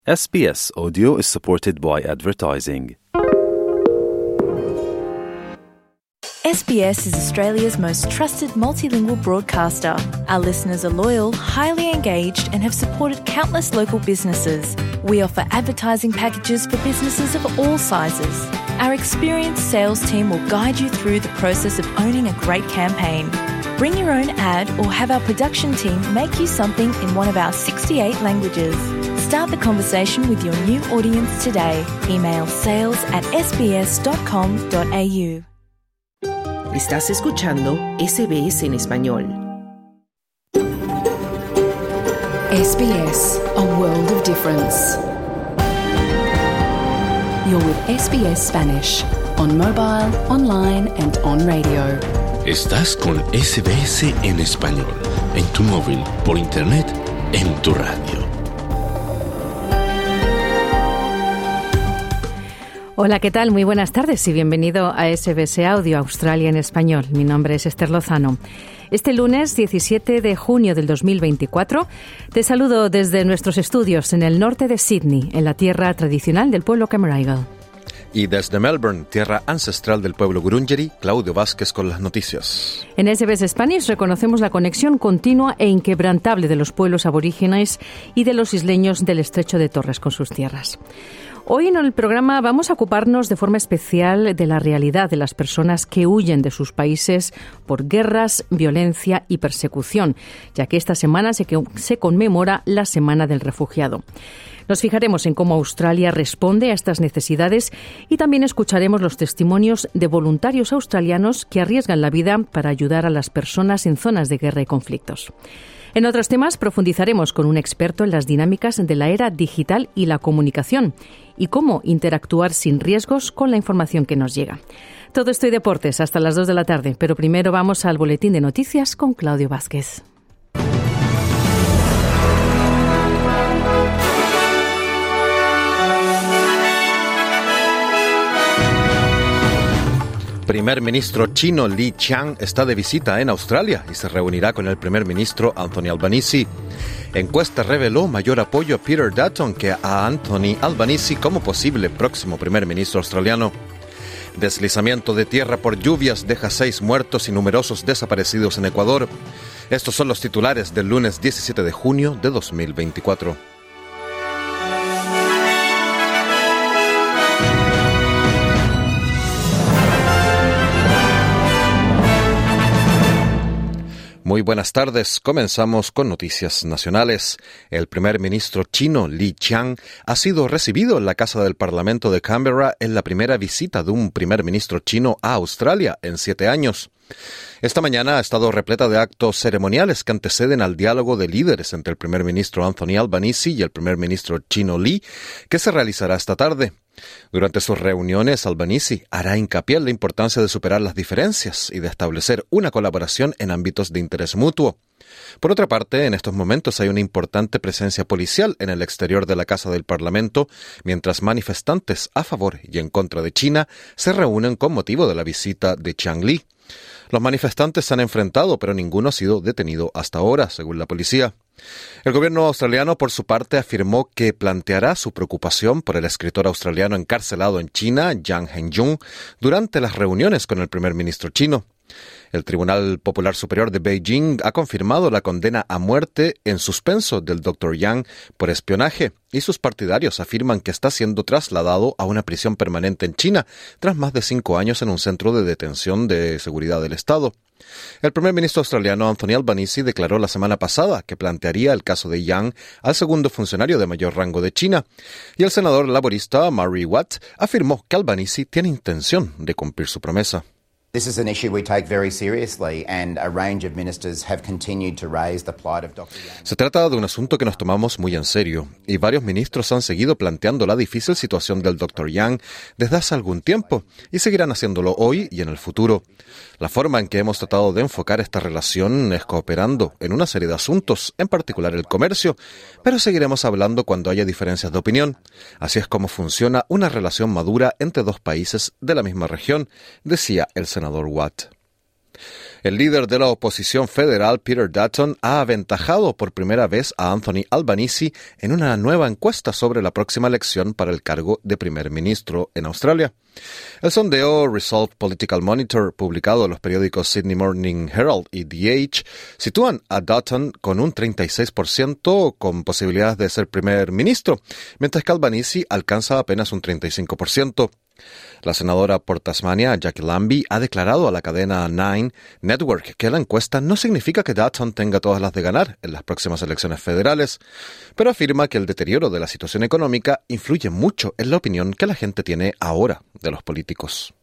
SBS Audio is supported by advertising. SBS is Australia's most trusted multilingual broadcaster. Our listeners are loyal, highly engaged, and have supported countless local businesses. We offer advertising packages for businesses of all sizes. Our experienced sales team will guide you through the process of owning a great campaign. Bring your own ad or have our production team make you something in one of our 68 languages. Start the conversation with your new audience today. Email sales@sbs.com.au. Estás escuchando SBS en español. SBS, a world of difference. You're with SBS Spanish, on mobile, online and on radio. Estás con SBS en español, en tu móvil, por internet, en tu radio. Hola, ¿qué tal? Muy buenas tardes y bienvenido a SBS Audio Australia en español. Mi nombre es Esther Lozano. Este lunes 17 de junio del 2024 te saludo desde nuestros estudios en el norte de Sydney, en la tierra tradicional del pueblo Cammeraygal. Y desde Melbourne, tierra ancestral del pueblo Gurungeri, Claudio Vázquez con las noticias. En SBS Spanish reconocemos la conexión continua e inquebrantable de los pueblos aborígenes y de los isleños del estrecho de Torres con sus tierras. Hoy en el programa vamos a ocuparnos de forma especial de la realidad de las personas que huyen de sus países por guerras, violencia y persecución, ya que esta semana se conmemora la Semana del Refugiado. Nos fijaremos en cómo Australia responde a estas necesidades y también escucharemos los testimonios de voluntarios australianos que arriesgan la vida para ayudar a las personas en zonas de guerra y conflictos. En otros temas profundizaremos con un experto en las dinámicas de la era digital y la comunicación y cómo interactuar sin riesgos con la información que nos llega. Todo esto y deportes hasta las 2 de la tarde, pero primero vamos al boletín de noticias con Claudio Vázquez. Primer ministro chino Li Qiang está de visita en Australia y se reunirá con el primer ministro Anthony Albanese. Encuesta reveló mayor apoyo a Peter Dutton que a Anthony Albanese como posible próximo primer ministro australiano. Deslizamiento de tierra por lluvias deja 6 muertos y numerosos desaparecidos en Ecuador. Estos son los titulares del lunes 17 de junio de 2024. Muy buenas tardes. Comenzamos con noticias nacionales. El primer ministro chino Li Qiang ha sido recibido en la Casa del Parlamento de Canberra en la primera visita de un primer ministro chino a Australia en 7 años. Esta mañana ha estado repleta de actos ceremoniales que anteceden al diálogo de líderes entre el primer ministro Anthony Albanese y el primer ministro chino Li, que se realizará esta tarde. Durante sus reuniones, Albanese hará hincapié en la importancia de superar las diferencias y de establecer una colaboración en ámbitos de interés mutuo. Por otra parte, en estos momentos hay una importante presencia policial en el exterior de la Casa del Parlamento, mientras manifestantes a favor y en contra de China se reúnen con motivo de la visita de Qiang Li. Los manifestantes se han enfrentado, pero ninguno ha sido detenido hasta ahora, según la policía. El gobierno australiano, por su parte, afirmó que planteará su preocupación por el escritor australiano encarcelado en China, Yang Hengjun, durante las reuniones con el primer ministro chino. El Tribunal Popular Superior de Beijing ha confirmado la condena a muerte en suspenso del Dr. Yang por espionaje y sus partidarios afirman que está siendo trasladado a una prisión permanente en China tras más de 5 años en un centro de detención de seguridad del Estado. El primer ministro australiano Anthony Albanese declaró la semana pasada que plantearía el caso de Yang al segundo funcionario de mayor rango de China, y el senador laborista Murray Watt afirmó que Albanese tiene intención de cumplir su promesa. This is an issue we take very seriously and a range of ministers have continued to raise the plight of Dr. Yang. Se trata de un asunto que nos tomamos muy en serio y varios ministros han seguido planteando la difícil situación del Dr. Yang desde hace algún tiempo y seguirán haciéndolo hoy y en el futuro. La forma en que hemos tratado de enfocar esta relación es cooperando en una serie de asuntos, en particular el comercio, pero seguiremos hablando cuando haya diferencias de opinión. Así es como funciona una relación madura entre dos países de la misma región, decía el senador Watt. El líder de la oposición federal, Peter Dutton, ha aventajado por primera vez a Anthony Albanese en una nueva encuesta sobre la próxima elección para el cargo de primer ministro en Australia. El sondeo Resolve Political Monitor, publicado en los periódicos Sydney Morning Herald y The Age, sitúan a Dutton con un 36% con posibilidades de ser primer ministro, mientras que Albanese alcanza apenas un 35%. La senadora por Tasmania, Jackie Lambie, ha declarado a la cadena Nine Network que la encuesta no significa que Dutton tenga todas las de ganar en las próximas elecciones federales, pero afirma que el deterioro de la situación económica influye mucho en la opinión que la gente tiene ahora de los políticos.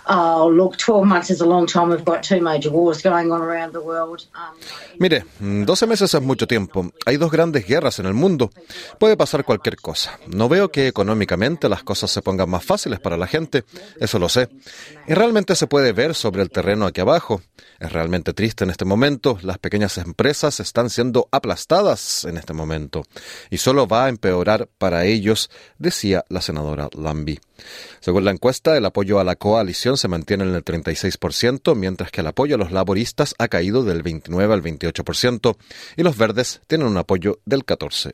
Mire, 12 meses es mucho tiempo. Hay 2 grandes guerras en el mundo. Puede pasar cualquier cosa. No veo que económicamente las cosas se pongan más fáciles para la gente. Eso lo sé. Y realmente se puede ver sobre el terreno aquí abajo. Es realmente triste en este momento. Las pequeñas empresas están siendo aplastadas en este momento. Y solo va a empeorar para ellos, decía la senadora Lambie. Según la encuesta, el apoyo a la coalición se mantiene en el 36%, mientras que el apoyo a los laboristas ha caído del 29 al 28%, y los verdes tienen un apoyo del 14%.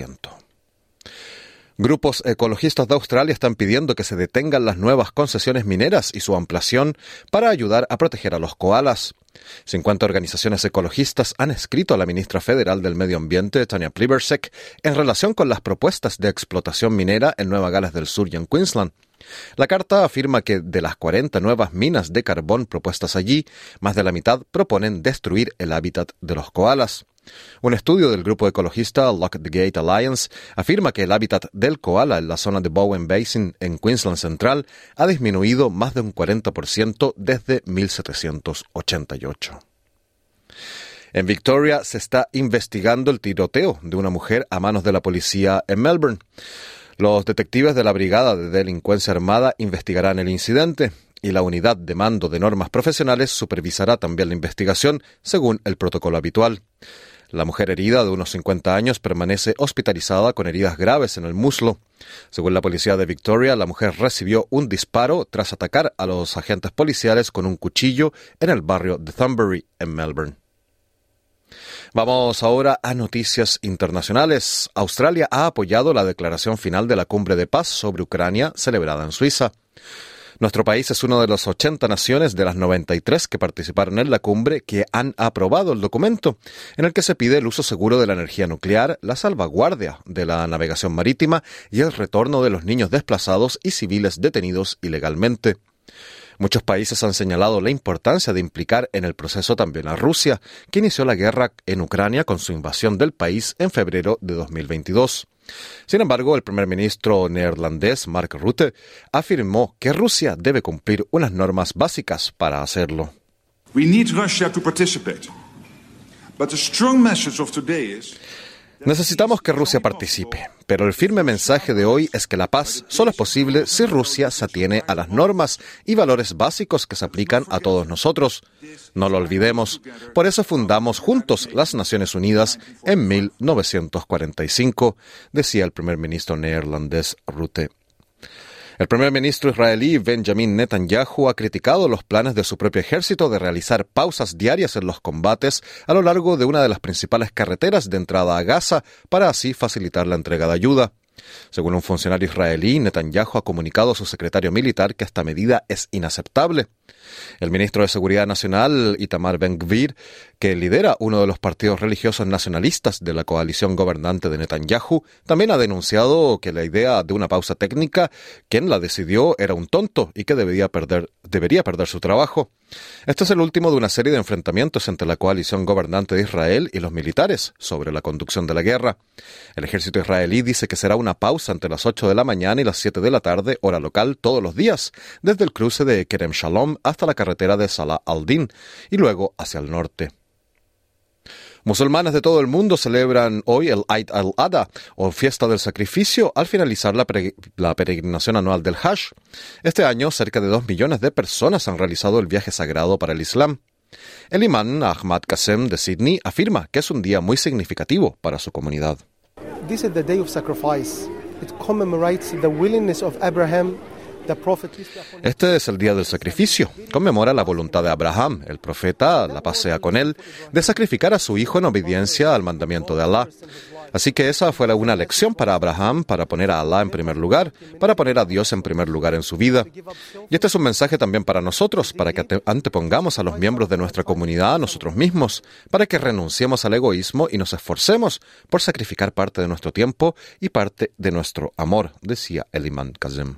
Grupos ecologistas de Australia están pidiendo que se detengan las nuevas concesiones mineras y su ampliación para ayudar a proteger a los koalas. 50 organizaciones ecologistas han escrito a la ministra federal del Medio Ambiente, Tanya Plibersek, en relación con las propuestas de explotación minera en Nueva Gales del Sur y en Queensland. La carta afirma que de las 40 nuevas minas de carbón propuestas allí, más de la mitad proponen destruir el hábitat de los koalas. Un estudio del grupo ecologista Lock the Gate Alliance afirma que el hábitat del koala en la zona de Bowen Basin en Queensland Central ha disminuido más de un 40% desde 1788. En Victoria se está investigando el tiroteo de una mujer a manos de la policía en Melbourne. Los detectives de la Brigada de Delincuencia Armada investigarán el incidente y la Unidad de Mando de Normas Profesionales supervisará también la investigación según el protocolo habitual. La mujer herida, de unos 50 años, permanece hospitalizada con heridas graves en el muslo. Según la policía de Victoria, la mujer recibió un disparo tras atacar a los agentes policiales con un cuchillo en el barrio de Thornbury, en Melbourne. Vamos ahora a noticias internacionales. Australia ha apoyado la declaración final de la Cumbre de Paz sobre Ucrania, celebrada en Suiza. Nuestro país es una de las 80 naciones de las 93 que participaron en la cumbre que han aprobado el documento, en el que se pide el uso seguro de la energía nuclear, la salvaguardia de la navegación marítima y el retorno de los niños desplazados y civiles detenidos ilegalmente. Muchos países han señalado la importancia de implicar en el proceso también a Rusia, que inició la guerra en Ucrania con su invasión del país en febrero de 2022. Sin embargo, el primer ministro neerlandés, Mark Rutte, afirmó que Rusia debe cumplir unas normas básicas para hacerlo. We need Russia to participate. But the strong message of today is Necesitamos que Rusia participe, pero el firme mensaje de hoy es que la paz solo es posible si Rusia se atiene a las normas y valores básicos que se aplican a todos nosotros. No lo olvidemos. Por eso fundamos juntos las Naciones Unidas en 1945, decía el primer ministro neerlandés Rutte. El primer ministro israelí Benjamin Netanyahu ha criticado los planes de su propio ejército de realizar pausas diarias en los combates a lo largo de una de las principales carreteras de entrada a Gaza para así facilitar la entrega de ayuda. Según un funcionario israelí, Netanyahu ha comunicado a su secretario militar que esta medida es inaceptable. El ministro de Seguridad Nacional, Itamar Ben-Gvir, que lidera uno de los partidos religiosos nacionalistas de la coalición gobernante de Netanyahu, también ha denunciado que la idea de una pausa técnica, quien la decidió, era un tonto y que debería perder su trabajo. Este es el último de una serie de enfrentamientos entre la coalición gobernante de Israel y los militares sobre la conducción de la guerra. El ejército israelí dice que será una pausa entre las 8 de la mañana y las 7 de la tarde, hora local, todos los días, desde el cruce de Kerem Shalom hasta la carretera de Salah al-Din y luego hacia el norte. Musulmanes de todo el mundo celebran hoy el Eid al-Adha, o fiesta del sacrificio, al finalizar la peregrinación anual del Hajj. Este año, cerca de 2 millones de personas han realizado el viaje sagrado para el Islam. El imán Ahmad Qasem de Sydney afirma que es un día muy significativo para su comunidad. This is the day of sacrifice. It commemorates the willingness of Abraham Este es el día del sacrificio. Conmemora la voluntad de Abraham, el profeta, la paz sea con él, de sacrificar a su hijo en obediencia al mandamiento de Alá. Así que esa fue una lección para Abraham, para poner a Alá en primer lugar, para poner a Dios en primer lugar en su vida. Y este es un mensaje también para nosotros, para que antepongamos a los miembros de nuestra comunidad a nosotros mismos, para que renunciemos al egoísmo y nos esforcemos por sacrificar parte de nuestro tiempo y parte de nuestro amor, decía el imán Kazem.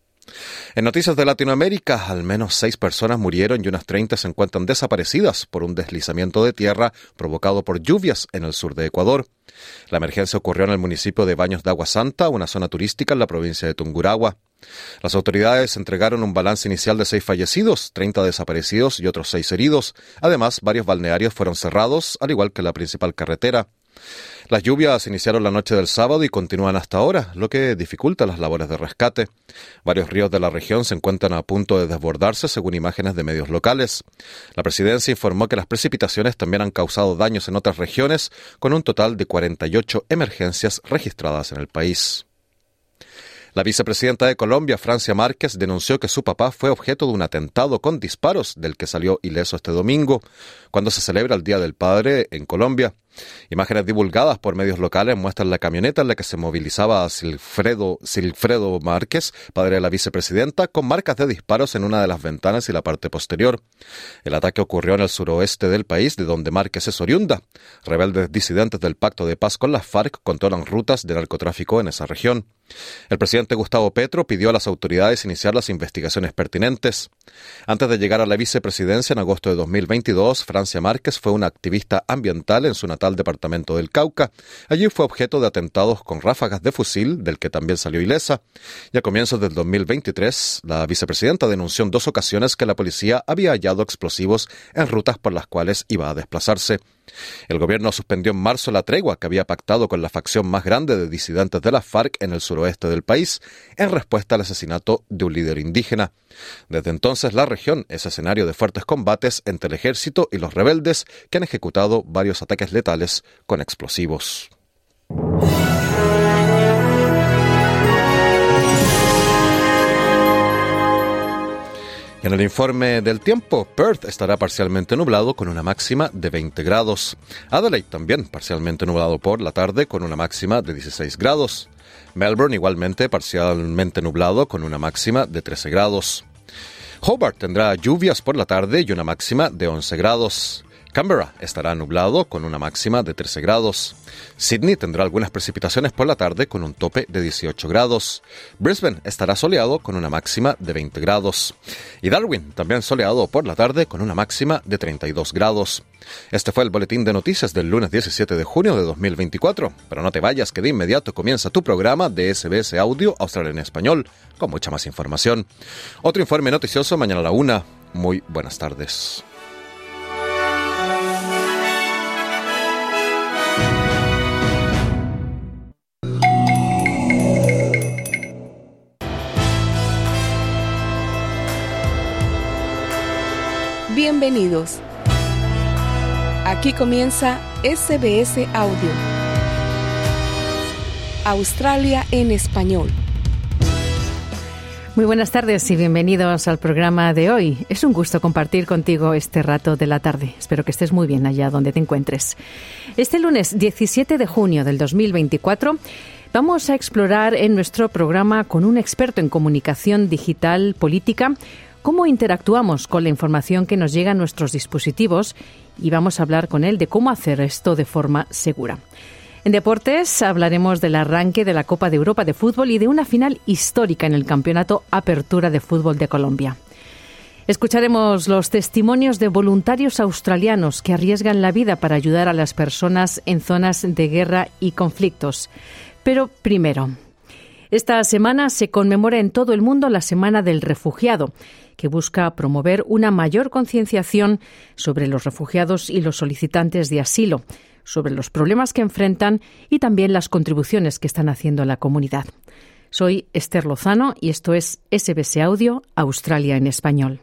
En noticias de Latinoamérica, al menos 6 personas murieron y unas 30 se encuentran desaparecidas por un deslizamiento de tierra provocado por lluvias en el sur de Ecuador. La emergencia ocurrió en el municipio de Baños de Agua Santa, una zona turística en la provincia de Tungurahua. Las autoridades entregaron un balance inicial de 6 fallecidos, 30 desaparecidos y otros 6 heridos. Además, varios balnearios fueron cerrados, al igual que la principal carretera. Las lluvias iniciaron la noche del sábado y continúan hasta ahora, lo que dificulta las labores de rescate. Varios ríos de la región se encuentran a punto de desbordarse, según imágenes de medios locales. La presidencia informó que las precipitaciones también han causado daños en otras regiones, con un total de 48 emergencias registradas en el país. La vicepresidenta de Colombia, Francia Márquez, denunció que su papá fue objeto de un atentado con disparos del que salió ileso este domingo, cuando se celebra el Día del Padre en Colombia. Imágenes divulgadas por medios locales muestran la camioneta en la que se movilizaba Silfredo Márquez, padre de la vicepresidenta, con marcas de disparos en una de las ventanas y la parte posterior. El ataque ocurrió en el suroeste del país, de donde Márquez es oriunda. Rebeldes disidentes del Pacto de Paz con las FARC controlan rutas de narcotráfico en esa región. El presidente Gustavo Petro pidió a las autoridades iniciar las investigaciones pertinentes. Antes de llegar a la vicepresidencia en agosto de 2022, Francia Márquez fue una activista ambiental en su natal departamento del Cauca. Allí fue objeto de atentados con ráfagas de fusil, del que también salió ilesa. Y a comienzos del 2023, la vicepresidenta denunció en 2 ocasiones que la policía había hallado explosivos en rutas por las cuales iba a desplazarse. El gobierno suspendió en marzo la tregua que había pactado con la facción más grande de disidentes de las FARC en el suroeste del país, en respuesta al asesinato de un líder indígena. Desde entonces, la región es escenario de fuertes combates entre el ejército y los rebeldes, que han ejecutado varios ataques letales con explosivos. En el informe del tiempo, Perth estará parcialmente nublado con una máxima de 20 grados. Adelaide también parcialmente nublado por la tarde con una máxima de 16 grados. Melbourne igualmente parcialmente nublado con una máxima de 13 grados. Hobart tendrá lluvias por la tarde y una máxima de 11 grados. Canberra estará nublado con una máxima de 13 grados. Sydney tendrá algunas precipitaciones por la tarde con un tope de 18 grados. Brisbane estará soleado con una máxima de 20 grados. Y Darwin también soleado por la tarde con una máxima de 32 grados. Este fue el boletín de noticias del lunes 17 de junio de 2024. Pero no te vayas, que de inmediato comienza tu programa de SBS Audio Australia en Español, con mucha más información. Otro informe noticioso mañana a la 1. Muy buenas tardes. Bienvenidos. Aquí comienza SBS Audio. Australia en español. Muy buenas tardes y bienvenidos al programa de hoy. Es un gusto compartir contigo este rato de la tarde. Espero que estés muy bien allá donde te encuentres. Este lunes 17 de junio del 2024 vamos a explorar en nuestro programa con un experto en comunicación digital política cómo interactuamos con la información que nos llega a nuestros dispositivos y vamos a hablar con él de cómo hacer esto de forma segura. En deportes hablaremos del arranque de la Copa de Europa de Fútbol y de una final histórica en el Campeonato Apertura de Fútbol de Colombia. Escucharemos los testimonios de voluntarios australianos que arriesgan la vida para ayudar a las personas en zonas de guerra y conflictos. Pero primero, esta semana se conmemora en todo el mundo la Semana del Refugiado, que busca promover una mayor concienciación sobre los refugiados y los solicitantes de asilo, sobre los problemas que enfrentan y también las contribuciones que están haciendo a la comunidad. Soy Esther Lozano y esto es SBS Audio Australia en español.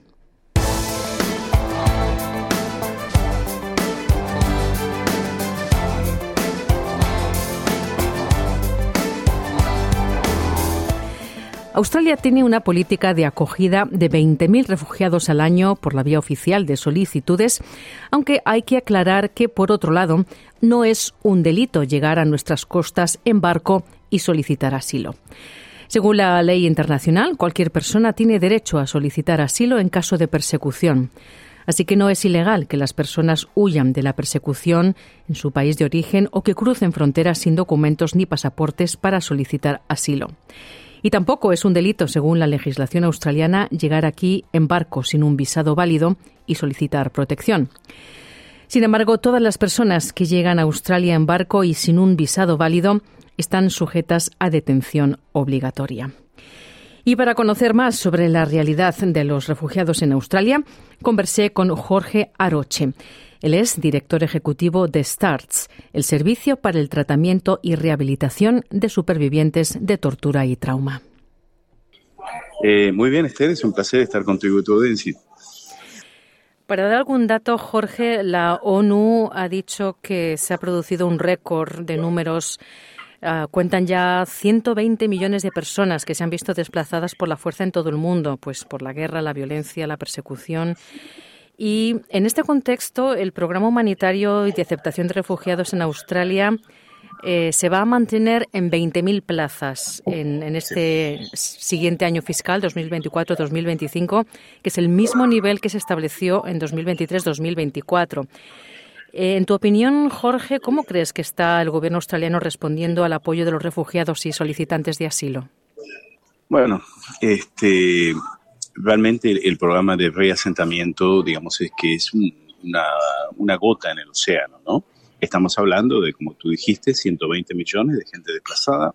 Australia tiene una política de acogida de 20.000 refugiados al año por la vía oficial de solicitudes, aunque hay que aclarar que, por otro lado, no es un delito llegar a nuestras costas en barco y solicitar asilo. Según la ley internacional, cualquier persona tiene derecho a solicitar asilo en caso de persecución. Así que no es ilegal que las personas huyan de la persecución en su país de origen o que crucen fronteras sin documentos ni pasaportes para solicitar asilo. Y tampoco es un delito, según la legislación australiana, llegar aquí en barco sin un visado válido y solicitar protección. Sin embargo, todas las personas que llegan a Australia en barco y sin un visado válido están sujetas a detención obligatoria. Y para conocer más sobre la realidad de los refugiados en Australia, conversé con Jorge Aroche. Él es director ejecutivo de STARTS, el Servicio para el Tratamiento y Rehabilitación de Supervivientes de Tortura y Trauma. Muy bien, Esther, es un placer estar contigo y tu audiencia. Para dar algún dato, Jorge, la ONU ha dicho que se ha producido un récord de números. Cuentan ya 120 millones de personas que se han visto desplazadas por la fuerza en todo el mundo, pues por la guerra, la violencia, la persecución. Y en este contexto, el programa humanitario y de aceptación de refugiados en Australia se va a mantener en 20.000 plazas en este siguiente año fiscal, 2024-2025, que es el mismo nivel que se estableció en 2023-2024. En tu opinión, Jorge, ¿cómo crees que está el gobierno australiano respondiendo al apoyo de los refugiados y solicitantes de asilo? Bueno, realmente el programa de reasentamiento, digamos, es que es una gota en el océano, ¿no? Estamos hablando de, como tú dijiste, 120 millones de gente desplazada,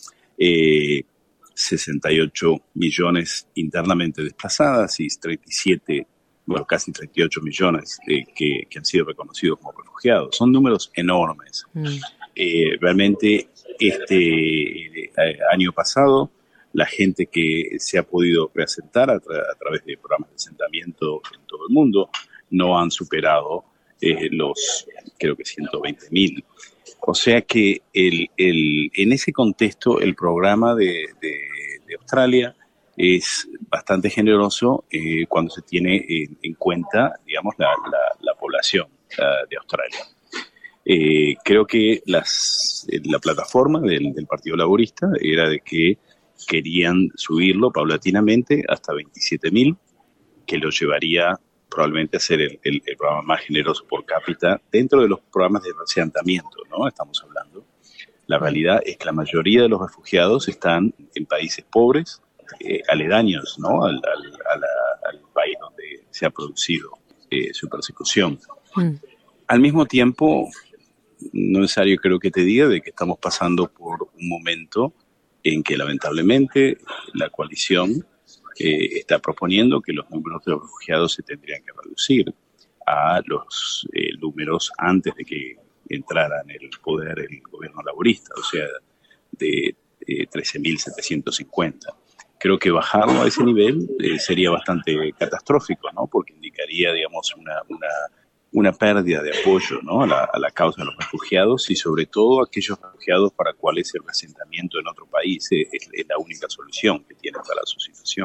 68 millones internamente desplazadas y casi 38 millones que han sido reconocidos como refugiados. Son números enormes. Realmente año pasado, la gente que se ha podido reasentar a través de programas de asentamiento en todo el mundo no han superado creo que 120.000. O sea que en ese contexto el programa de Australia es bastante generoso cuando se tiene en cuenta, digamos, la población de Australia. Creo que la plataforma del Partido Laborista era de que querían subirlo paulatinamente hasta 27.000, que lo llevaría probablemente a ser el programa más generoso por cápita dentro de los programas de reasentamiento, ¿no? Estamos hablando. La realidad es que la mayoría de los refugiados están en países pobres, aledaños, ¿no? al país donde se ha producido su persecución. Al mismo tiempo, no es necesario creo que te diga de que estamos pasando por un momento en que lamentablemente la coalición está proponiendo que los números de refugiados se tendrían que reducir a los números antes de que entrara en el poder el gobierno laborista, o sea, de 13.750. Creo que bajarlo a ese nivel sería bastante catastrófico, ¿no? Porque indicaría, digamos, una pérdida de apoyo, ¿no? a la causa de los refugiados y sobre todo aquellos refugiados para cuales el reasentamiento en otro país es la única solución que tienen para su situación.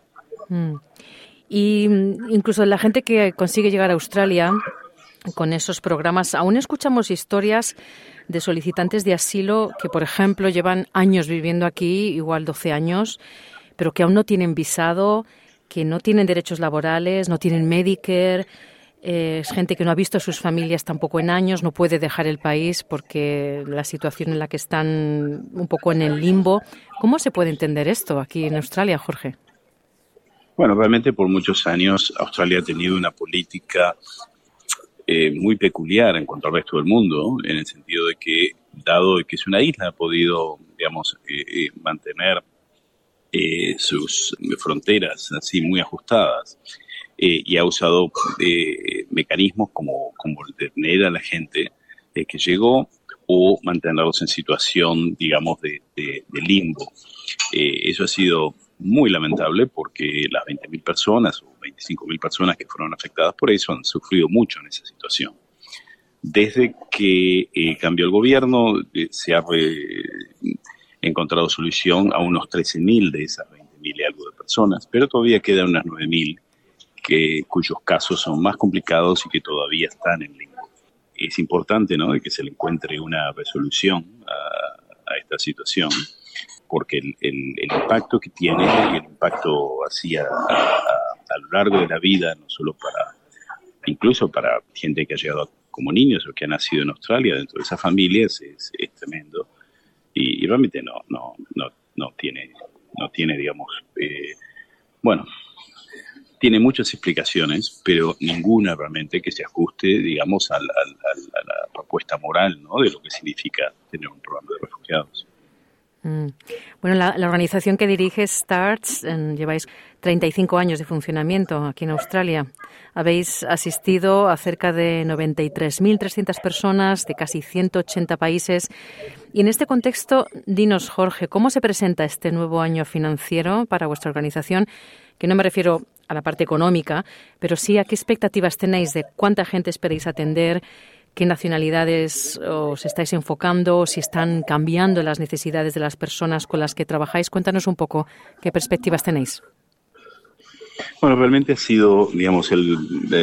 Y incluso la gente que consigue llegar a Australia con esos programas, aún escuchamos historias de solicitantes de asilo que, por ejemplo, llevan años viviendo aquí, igual 12 años, pero que aún no tienen visado, que no tienen derechos laborales, no tienen Medicare. Es gente que no ha visto a sus familias tampoco en años, no puede dejar el país porque la situación en la que están un poco en el limbo. ¿Cómo se puede entender esto aquí en Australia, Jorge? Bueno, realmente por muchos años Australia ha tenido una política muy peculiar en cuanto al resto del mundo, en el sentido de que, dado que es una isla, ha podido, digamos, mantener sus fronteras así muy ajustadas. Y ha usado mecanismos como detener a la gente que llegó o mantenerlos en situación, digamos, de limbo. Eso ha sido muy lamentable porque las 20.000 personas o 25.000 personas que fueron afectadas por eso han sufrido mucho en esa situación. Desde que cambió el gobierno, encontrado solución a unos 13.000 de esas 20.000 y algo de personas, pero todavía quedan unas 9.000 cuyos casos son más complicados y que todavía están en limbo. Es importante, ¿no?, de que se le encuentre una resolución a esta situación, porque el impacto que tiene y el impacto así a lo largo de la vida, no solo incluso para gente que ha llegado como niños o que ha nacido en Australia, dentro de esas familias es tremendo, y realmente no tiene, digamos, tiene muchas explicaciones, pero ninguna realmente que se ajuste, digamos, a la propuesta moral, ¿no?, de lo que significa tener un programa de refugiados. Bueno, la organización que diriges, STARTS, lleváis 35 años de funcionamiento aquí en Australia. Habéis asistido a cerca de 93.300 personas de casi 180 países. Y en este contexto, dinos, Jorge, ¿cómo se presenta este nuevo año financiero para vuestra organización? Que no me refiero a la parte económica, pero sí a qué expectativas tenéis de cuánta gente esperáis atender, qué nacionalidades os estáis enfocando, si están cambiando las necesidades de las personas con las que trabajáis. Cuéntanos un poco qué perspectivas tenéis. Bueno, realmente ha sido, digamos, el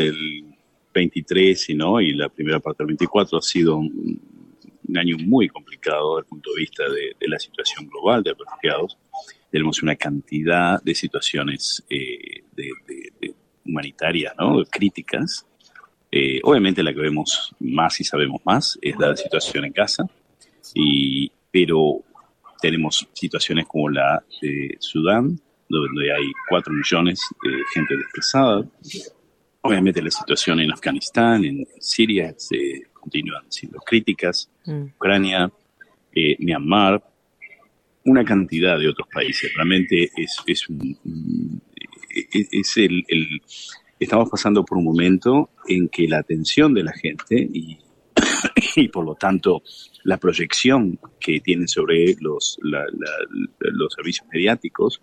23 y la primera parte del 24 ha sido un año muy complicado desde el punto de vista de la situación global de refugiados. Tenemos una cantidad de situaciones de humanitarias, ¿no?, críticas. Obviamente la que vemos más y sabemos más es la situación en Gaza, pero tenemos situaciones como la de Sudán, donde hay 4 millones de gente desplazada. Obviamente la situación en Afganistán, en Siria, continúan siendo críticas. Ucrania, Myanmar, una cantidad de otros países. Realmente estamos pasando por un momento en que la atención de la gente y por lo tanto la proyección que tienen sobre los servicios mediáticos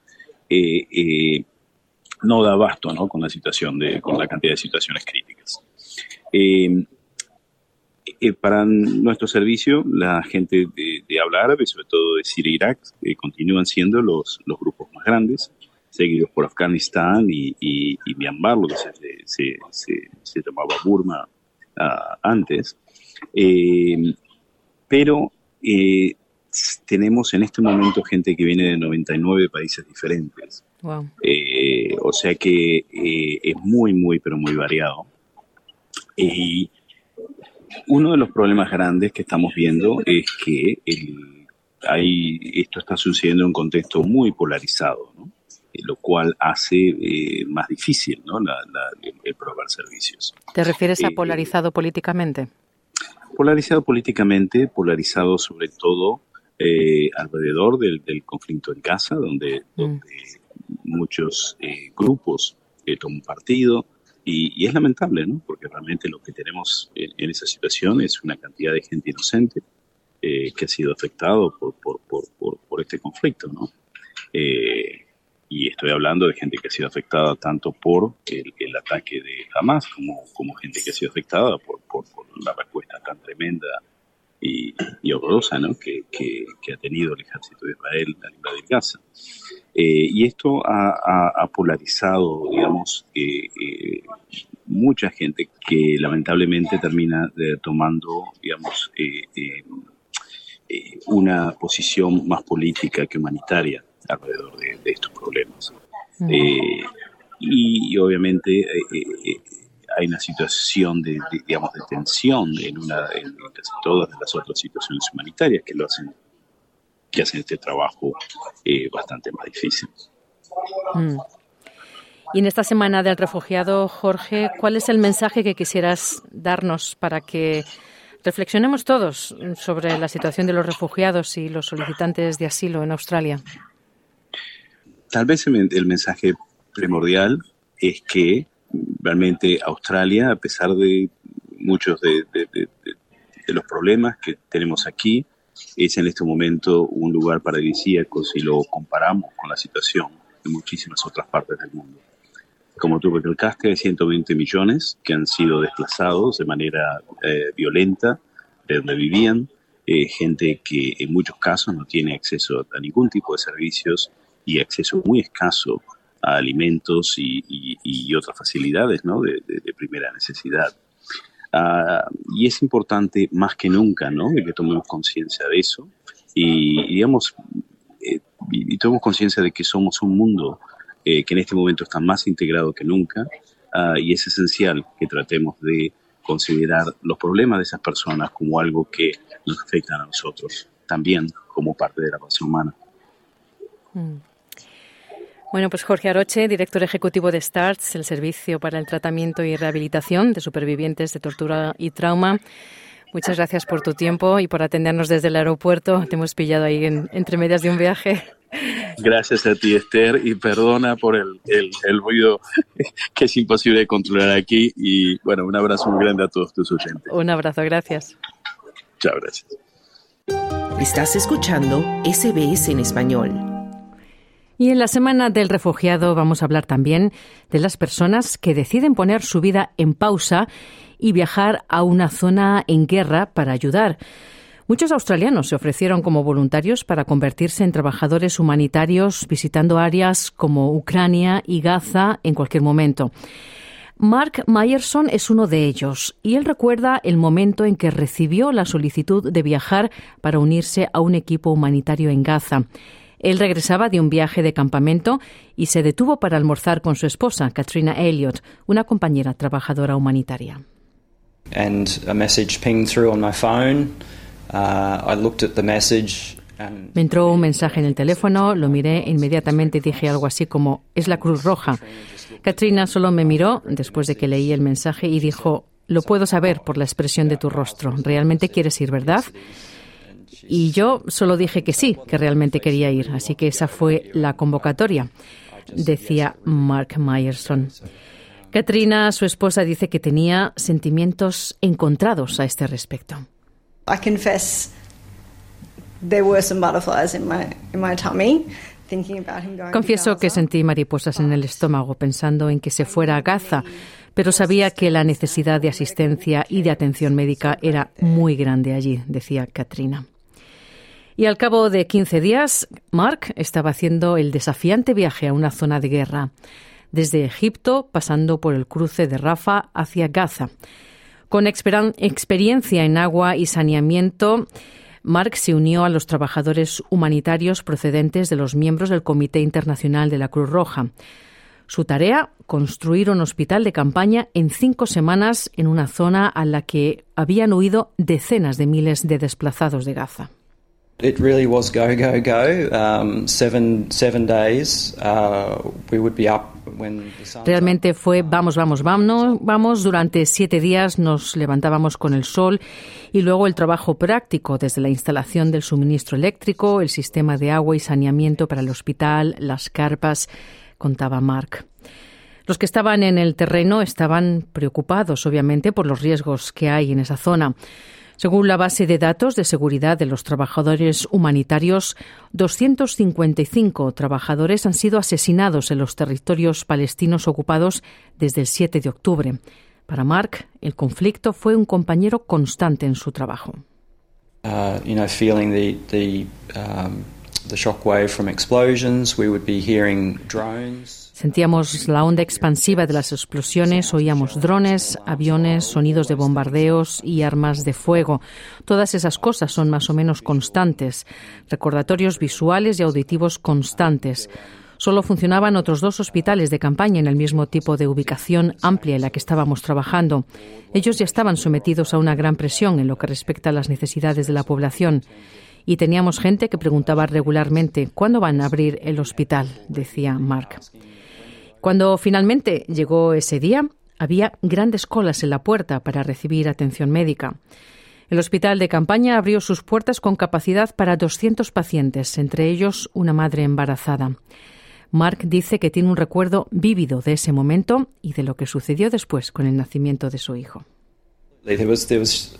no da abasto, ¿no?, con la cantidad de situaciones críticas. Para nuestro servicio, la gente de habla árabe, sobre todo de Siria e Irak, continúan siendo los grupos más grandes, seguidos por Afganistán y Myanmar, lo que se llamaba Burma antes. Pero tenemos en este momento gente que viene de 99 países diferentes. Wow. O sea que es muy, muy, pero muy variado. Y uno de los problemas grandes que estamos viendo es que esto está sucediendo en un contexto muy polarizado, ¿no?, lo cual hace más difícil, ¿no?, el proveer servicios. ¿Te refieres a polarizado políticamente? Polarizado políticamente, polarizado sobre todo alrededor del conflicto en Gaza, donde muchos grupos toman partido, y es lamentable, ¿no?, porque realmente lo que tenemos en esa situación es una cantidad de gente inocente que ha sido afectado por este conflicto, ¿no? Y estoy hablando de gente que ha sido afectada tanto por el ataque de Hamas como gente que ha sido afectada por la respuesta tan tremenda y horrorosa, ¿no?, que ha tenido el ejército de Israel al invadir Gaza. Y esto ha polarizado, digamos, mucha gente que lamentablemente termina tomando, digamos, una posición más política que humanitaria alrededor de estos problemas. Y obviamente hay una situación de tensión en casi todas las otras situaciones humanitarias que hacen este trabajo bastante más difícil. Y en esta Semana del Refugiado, Jorge, ¿cuál es el mensaje que quisieras darnos para que reflexionemos todos sobre la situación de los refugiados y los solicitantes de asilo en Australia? Tal vez el mensaje primordial es que realmente Australia, a pesar de muchos de los problemas que tenemos aquí, es en este momento un lugar paradisíaco si lo comparamos con la situación de muchísimas otras partes del mundo. Como tú recalcaste, hay 120 millones que han sido desplazados de manera violenta de donde vivían. gente que en muchos casos no tiene acceso a ningún tipo de servicios y acceso muy escaso a alimentos y otras facilidades, ¿no? de primera necesidad. Y es importante más que nunca, ¿no? De que tomemos conciencia de eso y digamos, y tomemos conciencia de que somos un mundo que en este momento está más integrado que nunca, y es esencial que tratemos de considerar los problemas de esas personas como algo que nos afecta a nosotros, también como parte de la raza humana. Bueno, pues Jorge Aroche, director ejecutivo de STARTS, el Servicio para el Tratamiento y Rehabilitación de Supervivientes de Tortura y Trauma. Muchas gracias por tu tiempo y por atendernos desde el aeropuerto. Te hemos pillado ahí entre medias de un viaje. Gracias a ti, Esther, y perdona por el ruido que es imposible de controlar aquí. Y bueno, un abrazo muy grande a todos tus oyentes. Un abrazo, gracias. Chao, gracias. Estás escuchando SBS en español. Y en la Semana del Refugiado vamos a hablar también de las personas que deciden poner su vida en pausa y viajar a una zona en guerra para ayudar. Muchos australianos se ofrecieron como voluntarios para convertirse en trabajadores humanitarios visitando áreas como Ucrania y Gaza en cualquier momento. Mark Myerson es uno de ellos y él recuerda el momento en que recibió la solicitud de viajar para unirse a un equipo humanitario en Gaza. Él regresaba de un viaje de campamento y se detuvo para almorzar con su esposa, Katrina Elliott, una compañera trabajadora humanitaria. And a message pinged through on my phone. I looked at the message. Me entró un mensaje en el teléfono, lo miré inmediatamente y dije algo así como, es la Cruz Roja. Katrina solo me miró después de que leí el mensaje y dijo, lo puedo saber por la expresión de tu rostro. ¿Realmente quieres ir, verdad? Y yo solo dije que sí, que realmente quería ir. Así que esa fue la convocatoria, decía Mark Myerson. Katrina, su esposa, dice que tenía sentimientos encontrados a este respecto. I confess there were some butterflies in my tummy. Confieso que sentí mariposas en el estómago pensando en que se fuera a Gaza, pero sabía que la necesidad de asistencia y de atención médica era muy grande allí, decía Katrina. Y al cabo de 15 días, Mark estaba haciendo el desafiante viaje a una zona de guerra, desde Egipto, pasando por el cruce de Rafah hacia Gaza. Con experiencia en agua y saneamiento, Mark se unió a los trabajadores humanitarios procedentes de los miembros del Comité Internacional de la Cruz Roja. Su tarea, construir un hospital de campaña en 5 semanas en una zona a la que habían huido decenas de miles de desplazados de Gaza. It really was go, go, go. 7 days. We would be up when the sun. Realmente fue vamos. Durante 7 días nos levantábamos con el sol y luego el trabajo práctico desde la instalación del suministro eléctrico, el sistema de agua y saneamiento para el hospital, las carpas, contaba Mark. Los que estaban en el terreno estaban preocupados, obviamente, por los riesgos que hay en esa zona. Según la base de datos de seguridad de los trabajadores humanitarios, 255 trabajadores han sido asesinados en los territorios palestinos ocupados desde el 7 de octubre. Para Mark, el conflicto fue un compañero constante en su trabajo. Feeling the shockwave from explosions, we would be hearing drones. Sentíamos la onda expansiva de las explosiones, oíamos drones, aviones, sonidos de bombardeos y armas de fuego. Todas esas cosas son más o menos constantes, recordatorios visuales y auditivos constantes. Solo funcionaban otros 2 hospitales de campaña en el mismo tipo de ubicación amplia en la que estábamos trabajando. Ellos ya estaban sometidos a una gran presión en lo que respecta a las necesidades de la población. Y teníamos gente que preguntaba regularmente, ¿cuándo van a abrir el hospital?, decía Mark. Cuando finalmente llegó ese día, había grandes colas en la puerta para recibir atención médica. El hospital de campaña abrió sus puertas con capacidad para 200 pacientes, entre ellos una madre embarazada. Mark dice que tiene un recuerdo vívido de ese momento y de lo que sucedió después con el nacimiento de su hijo. There was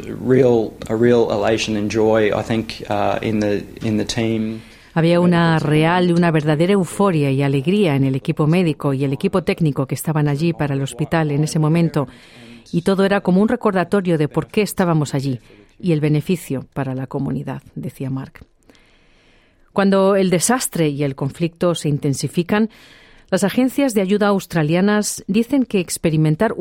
a real elation and joy, I think, in the team. Había una verdadera euforia y alegría en el equipo médico y el equipo técnico que estaban allí para el hospital en ese momento. Y todo era como un recordatorio de por qué estábamos allí, y el beneficio para la comunidad, decía Mark. Cuando el desastre y el conflicto se intensifican, las agencias de ayuda australianas dicen que experimentan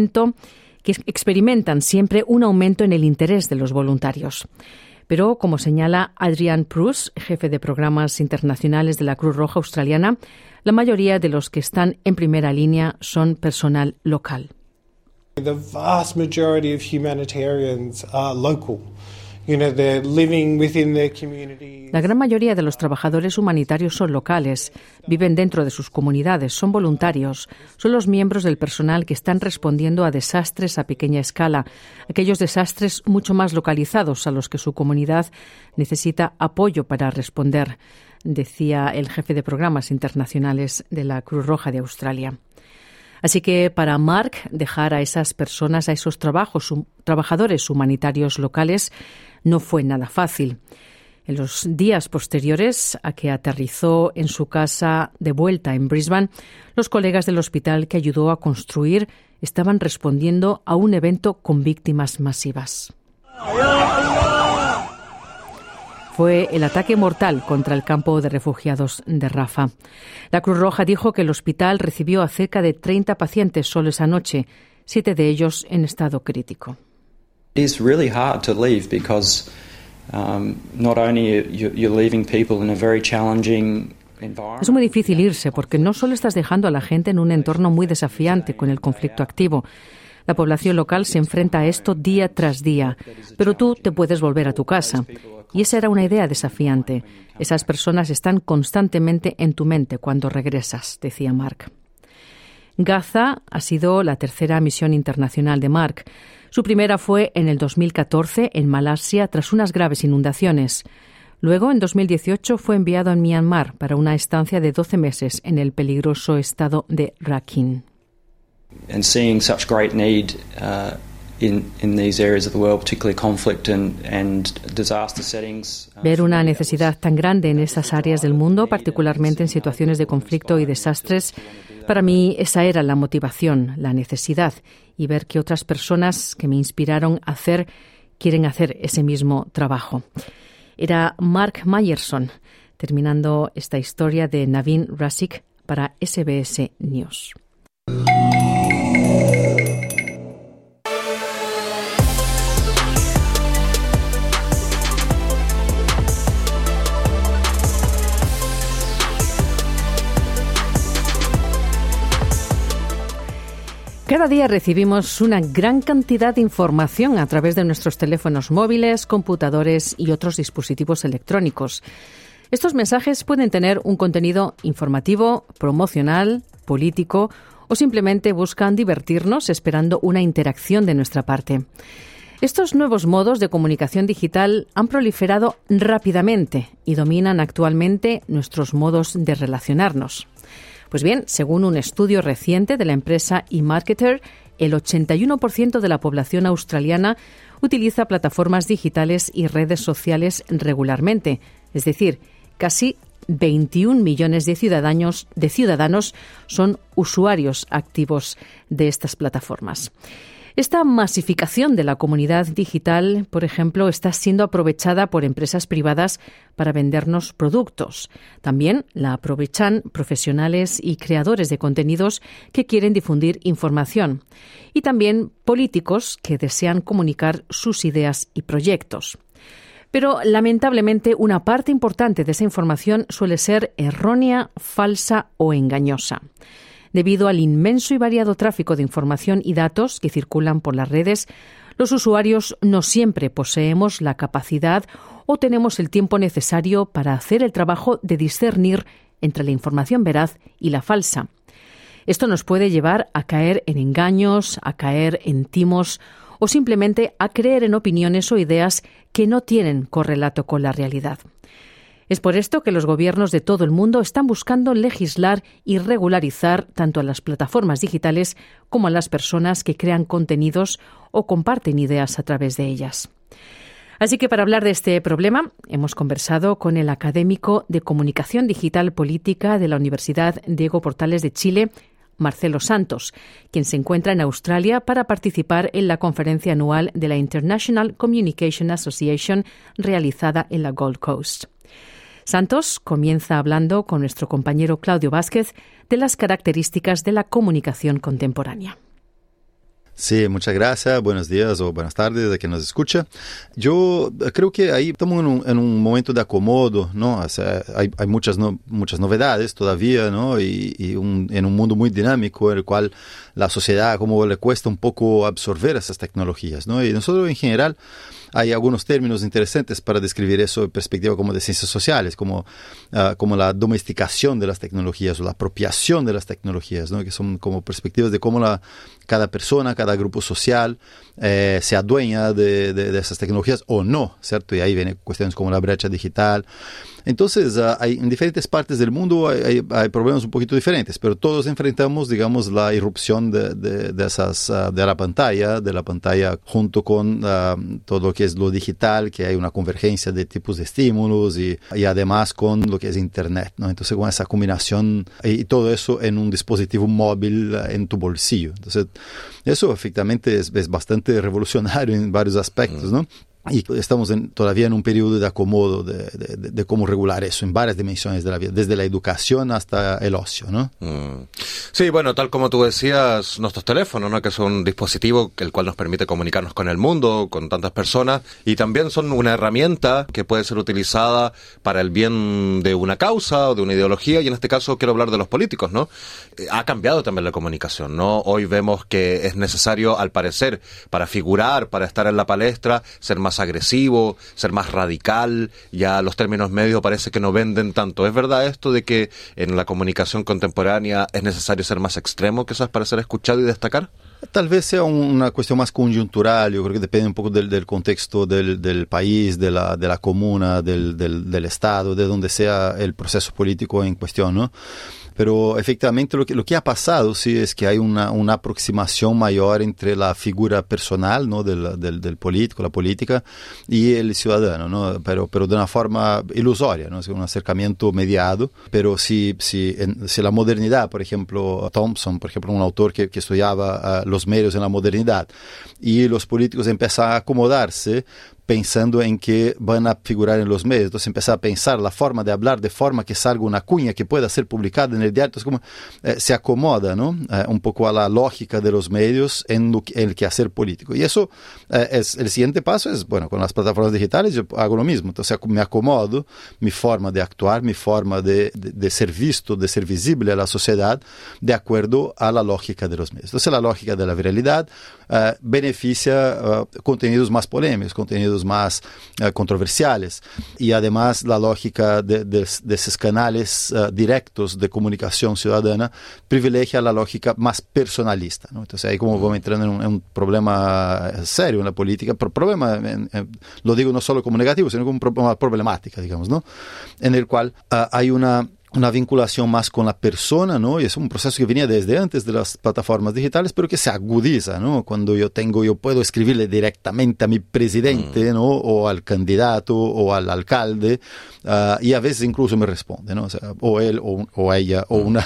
siempre un aumento en el interés de los voluntarios. Pero, como señala Adrian Prus, jefe de programas internacionales de la Cruz Roja Australiana, la mayoría de los que están en primera línea son personal local. The vast majority of humanitarians are local. They're living within their communities. La gran mayoría de los trabajadores humanitarios son locales, viven dentro de sus comunidades, son voluntarios, son los miembros del personal que están respondiendo a desastres a pequeña escala, aquellos desastres mucho más localizados a los que su comunidad necesita apoyo para responder, decía el jefe de programas internacionales de la Cruz Roja de Australia. Así que para Mark, dejar a esas personas, a esos trabajadores humanitarios locales, no fue nada fácil. En los días posteriores a que aterrizó en su casa de vuelta en Brisbane, los colegas del hospital que ayudó a construir estaban respondiendo a un evento con víctimas masivas. Fue el ataque mortal contra el campo de refugiados de Rafah. La Cruz Roja dijo que el hospital recibió a cerca de 30 pacientes solo esa noche, 7 de ellos en estado crítico. It's really hard to leave because not only you're leaving people in a very challenging environment. Es muy difícil irse porque no solo estás dejando a la gente en un entorno muy desafiante con el conflicto activo. La población local se enfrenta a esto día tras día, pero tú te puedes volver a tu casa. Y esa era una idea desafiante. Esas personas están constantemente en tu mente cuando regresas, decía Mark. Gaza ha sido la tercera misión internacional de Mark. Su primera fue en el 2014 en Malasia tras unas graves inundaciones. Luego, en 2018, fue enviado a Myanmar para una estancia de 12 meses en el peligroso estado de Rakhine. And seeing such great need in these areas of the world, particularly conflict and disaster settings. Ver una necesidad tan grande en esas áreas del mundo, particularmente en situaciones de conflicto y desastres, para mí esa era la motivación, la necesidad, y ver que otras personas que me inspiraron a quieren hacer ese mismo trabajo. Era Mark Myerson, terminando esta historia de Navin Rasik para SBS News. Cada día recibimos una gran cantidad de información a través de nuestros teléfonos móviles, computadores y otros dispositivos electrónicos. Estos mensajes pueden tener un contenido informativo, promocional, político o simplemente buscan divertirnos esperando una interacción de nuestra parte. Estos nuevos modos de comunicación digital han proliferado rápidamente y dominan actualmente nuestros modos de relacionarnos. Pues bien, según un estudio reciente de la empresa eMarketer, el 81% de la población australiana utiliza plataformas digitales y redes sociales regularmente, es decir, casi 21 millones de ciudadanos son usuarios activos de estas plataformas. Esta masificación de la comunidad digital, por ejemplo, está siendo aprovechada por empresas privadas para vendernos productos. También la aprovechan profesionales y creadores de contenidos que quieren difundir información. Y también políticos que desean comunicar sus ideas y proyectos. Pero, lamentablemente, una parte importante de esa información suele ser errónea, falsa o engañosa. Debido al inmenso y variado tráfico de información y datos que circulan por las redes, los usuarios no siempre poseemos la capacidad o tenemos el tiempo necesario para hacer el trabajo de discernir entre la información veraz y la falsa. Esto nos puede llevar a caer en engaños, a caer en timos o simplemente a creer en opiniones o ideas que no tienen correlato con la realidad. Es por esto que los gobiernos de todo el mundo están buscando legislar y regularizar tanto a las plataformas digitales como a las personas que crean contenidos o comparten ideas a través de ellas. Así que para hablar de este problema hemos conversado con el académico de Comunicación Digital Política de la Universidad Diego Portales de Chile, Marcelo Santos, quien se encuentra en Australia para participar en la conferencia anual de la International Communication Association realizada en la Gold Coast. Santos comienza hablando con nuestro compañero Claudio Vázquez de las características de la comunicación contemporánea. Sí, muchas gracias. Buenos días o buenas tardes a quien nos escucha. Yo creo que ahí estamos en un momento de acomodo, ¿no? O sea, hay muchas novedades todavía, ¿no? Y en un mundo muy dinámico en el cual la sociedad como le cuesta un poco absorber esas tecnologías, ¿no? Y nosotros en general hay algunos términos interesantes para describir eso en perspectiva como de ciencias sociales, como la domesticación de las tecnologías o la apropiación de las tecnologías, ¿no? Que son como perspectivas de cómo cada persona, cada grupo social se adueña de esas tecnologías o no, ¿cierto? Y ahí vienen cuestiones como la brecha digital. Entonces, en diferentes partes del mundo hay problemas un poquito diferentes, pero todos enfrentamos, digamos, la irrupción de la pantalla junto con todo lo que es lo digital, que hay una convergencia de tipos de estímulos y además con lo que es Internet, ¿no? Entonces, con esa combinación y todo eso en un dispositivo móvil en tu bolsillo. Entonces, eso efectivamente es bastante revolucionario en varios aspectos, ¿no? Y estamos todavía en un periodo de acomodo de cómo regular eso en varias dimensiones de la vida, desde la educación hasta el ocio, ¿no? Sí, bueno, tal como tú decías, nuestros teléfonos, ¿no? Que son un dispositivo el cual nos permite comunicarnos con el mundo, con tantas personas, y también son una herramienta que puede ser utilizada para el bien de una causa o de una ideología, y en este caso quiero hablar de los políticos, ¿no? Ha cambiado también la comunicación, ¿no? Hoy vemos que es necesario, al parecer, para figurar, para estar en la palestra, ser más agresivo, ser más radical. Ya los términos medios parece que no venden tanto. ¿Es verdad esto de que en la comunicación contemporánea es necesario ser más extremo quizás para ser escuchado y destacar? Tal vez sea una cuestión más coyuntural. Yo creo que depende un poco del contexto del país, de la comuna, del estado, de donde sea el proceso político en cuestión, ¿no? Pero efectivamente lo que ha pasado sí es que hay una aproximación mayor entre la figura personal, ¿no? del político, la política, y el ciudadano, ¿no? Pero de una forma ilusoria, ¿no? Es un acercamiento mediado. Pero si la modernidad, por ejemplo, Thompson, por ejemplo, un autor que estudiaba los medios en la modernidad, y los políticos empiezan a acomodarse pensando en que van a figurar en los medios. Entonces empezar a pensar la forma de hablar de forma que salga una cuña que pueda ser publicada en el diario. Entonces como se acomoda, ¿no? Un poco a la lógica de los medios en el quehacer político. Y eso es el siguiente paso, es, bueno, con las plataformas digitales yo hago lo mismo. Entonces me acomodo mi forma de actuar, mi forma de ser visto, de ser visible a la sociedad de acuerdo a la lógica de los medios. Entonces la lógica de la viralidad beneficia contenidos más polémicos, contenidos más controversiales, y además la lógica de esos canales directos de comunicación ciudadana privilegia la lógica más personalista, ¿no? Entonces ahí como vamos entrando en un problema serio en la política, pero problema, lo digo no solo como negativo, sino como una problemática, digamos, ¿no? En el cual hay una vinculación más con la persona, ¿no? Y es un proceso que venía desde antes de las plataformas digitales, pero que se agudiza, ¿no? Cuando yo puedo escribirle directamente a mi presidente, ¿no? O al candidato o al alcalde, y a veces incluso me responde, ¿no? O sea, o él o ella o un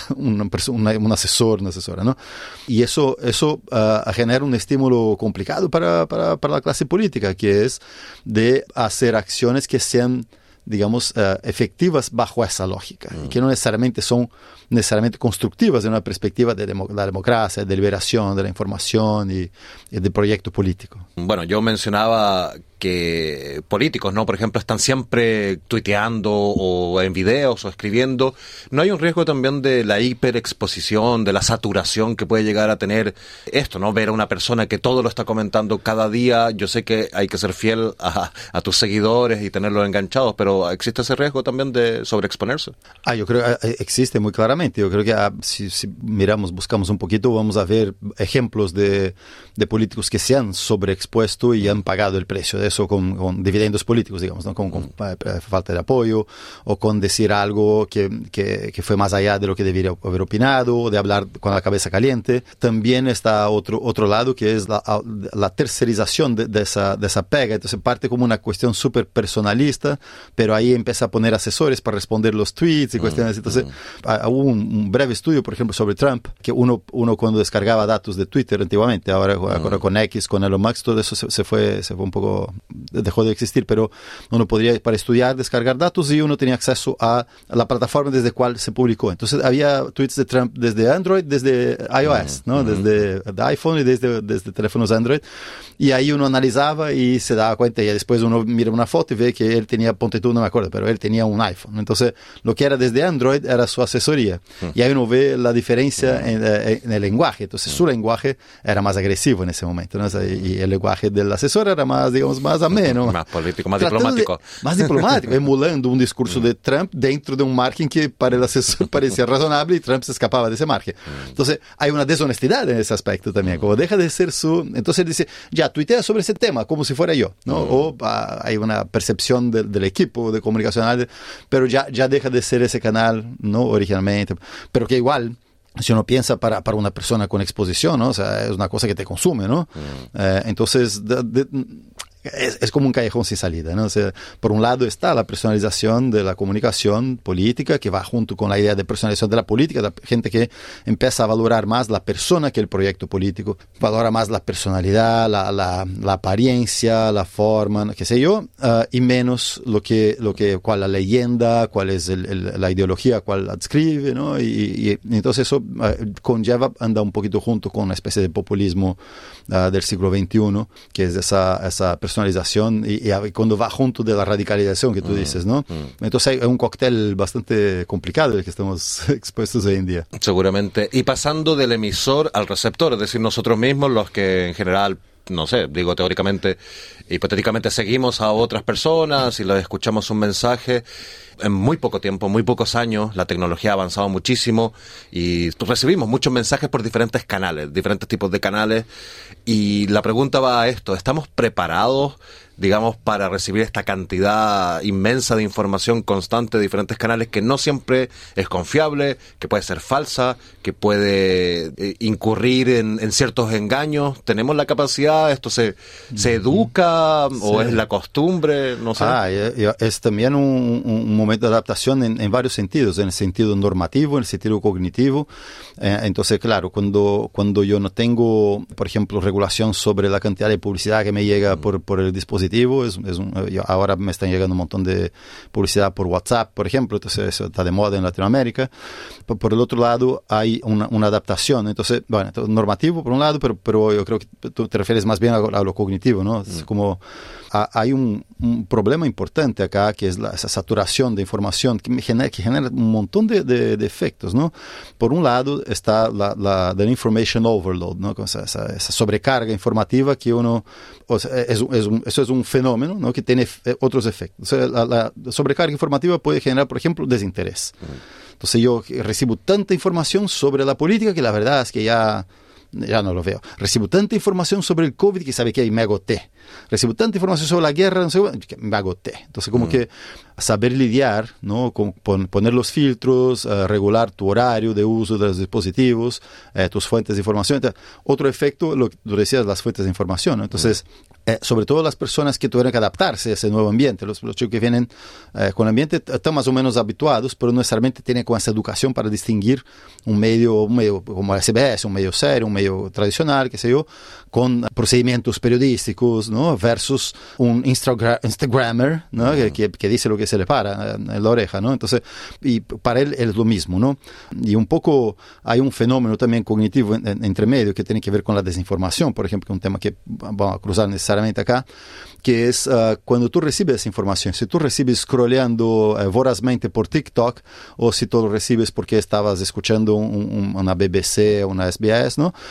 asesor, una asesora, ¿no? Y eso genera un estímulo complicado para la clase política, que es de hacer acciones que sean, digamos, efectivas bajo esa lógica, y que no necesariamente son constructivas de una perspectiva de la democracia, de liberación de la información y de proyecto político. Bueno, yo mencionaba que políticos, ¿no? Por ejemplo, están siempre tuiteando o en videos o escribiendo. ¿No hay un riesgo también de la hiperexposición, de la saturación que puede llegar a tener esto, ¿no? Ver a una persona que todo lo está comentando cada día. Yo sé que hay que ser fiel a tus seguidores y tenerlos enganchados, pero ¿existe ese riesgo también de sobreexponerse? Yo creo que existe muy claramente. Yo creo que si buscamos un poquito, vamos a ver ejemplos de políticos que se han sobreexpuesto y han pagado el precio de eso. eso con dividendos políticos, digamos, ¿no? Con falta de apoyo, o con decir algo que fue más allá de lo que debería haber opinado, de hablar con la cabeza caliente. También está otro lado, que es la tercerización de esa pega. Entonces parte como una cuestión súper personalista, pero ahí empieza a poner asesores para responder los tweets y cuestiones. Entonces hubo un breve estudio, por ejemplo, sobre Trump, que uno cuando descargaba datos de Twitter antiguamente, ahora con X, con Elon Musk, todo eso se fue un poco, dejó de existir, pero uno podría, para estudiar, descargar datos, y uno tenía acceso a la plataforma desde cual se publicó. Entonces había tweets de Trump desde Android, desde iOS, ¿no? Desde iPhone y desde teléfonos Android, y ahí uno analizaba y se daba cuenta, y después uno mira una foto y ve que él tenía, ponte tú, no me acuerdo, pero él tenía un iPhone. Entonces lo que era desde Android era su asesoría, y ahí uno ve la diferencia en el lenguaje. Entonces su lenguaje era más agresivo en ese momento, ¿no? Y el lenguaje del asesor era más, digamos, más ameno, más político, más diplomático. Más diplomático, emulando un discurso de Trump dentro de un margen que para el asesor parecía razonable, y Trump se escapaba de ese margen. Entonces hay una deshonestidad en ese aspecto también, como deja de ser entonces él dice, ya, tuitea sobre ese tema como si fuera yo, ¿no? O hay una percepción del equipo de comunicacional, pero ya deja de ser ese canal, ¿no? Originalmente, pero que igual, si uno piensa para una persona con exposición, ¿no? O sea, es una cosa que te consume, ¿no? Entonces es como un callejón sin salida, ¿no? O sea, por un lado está la personalización de la comunicación política, que va junto con la idea de personalización de la política, la gente que empieza a valorar más la persona que el proyecto político, valora más la personalidad, la apariencia, la forma, qué sé yo, y menos cuál la leyenda, cuál es la ideología, cuál adscribe, ¿no? Y entonces eso anda un poquito junto con una especie de populismo del siglo XXI, que es esa personalización, y cuando va junto de la radicalización que tú dices, ¿no? Entonces hay un cóctel bastante complicado el que estamos expuestos hoy en día. Seguramente. Y pasando del emisor al receptor, es decir, nosotros mismos, los que en general, no sé, digo teóricamente, hipotéticamente seguimos a otras personas y les escuchamos un mensaje. En muy poco tiempo, muy pocos años, la tecnología ha avanzado muchísimo y recibimos muchos mensajes por diferentes canales, diferentes tipos de canales, y la pregunta va a esto: ¿estamos preparados, digamos, para recibir esta cantidad inmensa de información constante de diferentes canales, que no siempre es confiable, que puede ser falsa, que puede incurrir en ciertos engaños? ¿Tenemos la capacidad? ¿Esto se educa o es la costumbre? No sé. Es también un momento de adaptación en varios sentidos, en el sentido normativo, en el sentido cognitivo. Entonces, claro, cuando yo no tengo, por ejemplo, regulación sobre la cantidad de publicidad que me llega por el dispositivo, ahora me están llegando un montón de publicidad por WhatsApp, por ejemplo, entonces eso está de moda en Latinoamérica. Por el otro lado hay una adaptación, entonces, bueno, normativo por un lado, pero yo creo que tú te refieres más bien a lo cognitivo, ¿no? Es como hay un problema importante acá, que es esa saturación de información que genera un montón de efectos, ¿no? Por un lado está la information overload, ¿no? Esa sobrecarga informativa que uno, o sea, eso es un fenómeno, ¿no? Que tiene otros efectos. O sea, la sobrecarga informativa puede generar, por ejemplo, desinterés. Entonces yo recibo tanta información sobre la política que la verdad es que ya no lo veo. Recibo tanta información sobre el COVID que sabe que me agoté. Recibo tanta información sobre la guerra, no sé, que me agoté. Entonces como que saber lidiar, ¿no? Con poner los filtros, regular tu horario de uso de los dispositivos, tus fuentes de información. Otro efecto, lo decías, las fuentes de información, ¿no? Entonces, sobre todo las personas que tuvieron que adaptarse a ese nuevo ambiente, los chicos que vienen con el ambiente están más o menos habituados, pero no necesariamente tienen con esa educación para distinguir un medio como SBS, un medio serio, un medio tradicional, qué sé yo, con procedimientos periodísticos, ¿no? Versus un Instagrammer, ¿no? Que dice lo que se le para en la oreja, ¿no? Entonces, y para él es lo mismo, ¿no? Y un poco hay un fenómeno también cognitivo entre medio que tiene que ver con la desinformación, por ejemplo, un tema que vamos a cruzar necesariamente acá, que es cuando tú recibes esa información, si tú recibes scrolleando vorazmente por TikTok, o si tú lo recibes porque estabas escuchando una BBC o una SBS, ¿no?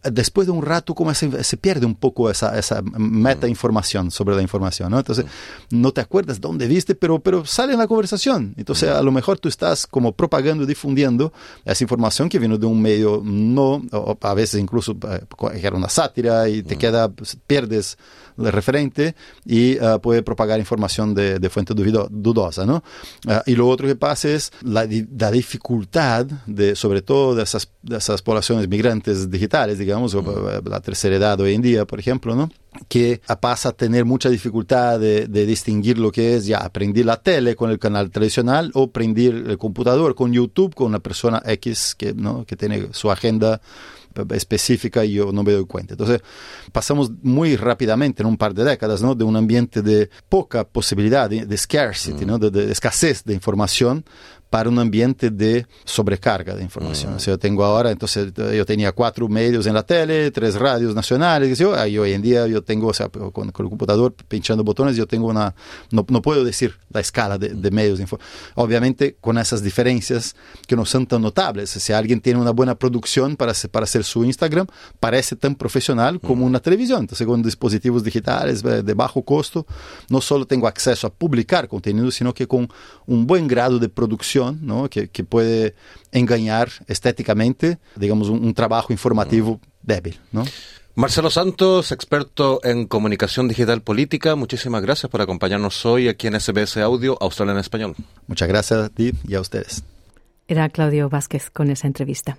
después de un rato como se pierde un poco esa meta información sobre la información, ¿no? Entonces no te acuerdas dónde viste, pero sale en la conversación. Entonces a lo mejor tú estás como propagando, difundiendo esa información que vino de un medio o a veces incluso que era una sátira y te pierdes el referente y puede propagar información de fuente dudosa, ¿no? Y lo otro que pasa es la dificultad sobre todo de esas poblaciones migrantes digitales, digamos, la tercera edad hoy en día, por ejemplo, ¿no? Que pasa a tener mucha dificultad de distinguir lo que es ya aprender la tele con el canal tradicional o prender el computador con YouTube con una persona X que tiene su agenda específica y yo no me doy cuenta. Entonces pasamos muy rápidamente en un par de décadas, ¿no? De un ambiente de poca posibilidad, de scarcity, ¿no? De escasez de información para un ambiente de sobrecarga de información. O sea, yo tengo ahora, entonces yo tenía 4 medios en la tele, 3 radios nacionales, y hoy en día yo tengo, o sea, con el computador pinchando botones, yo tengo no puedo decir la escala de medios. Obviamente con esas diferencias que no son tan notables. Si alguien tiene una buena producción para hacer su Instagram, parece tan profesional como una televisión. Entonces con dispositivos digitales de bajo costo, no solo tengo acceso a publicar contenido, sino que con un buen grado de producción, ¿no? que puede engañar estéticamente, digamos, un trabajo informativo débil, ¿no? Marcelo Santos, experto en comunicación digital política, muchísimas gracias por acompañarnos hoy aquí en SBS Audio Australia en Español. Muchas gracias a ti y a ustedes. Era Claudio Vázquez con esa entrevista.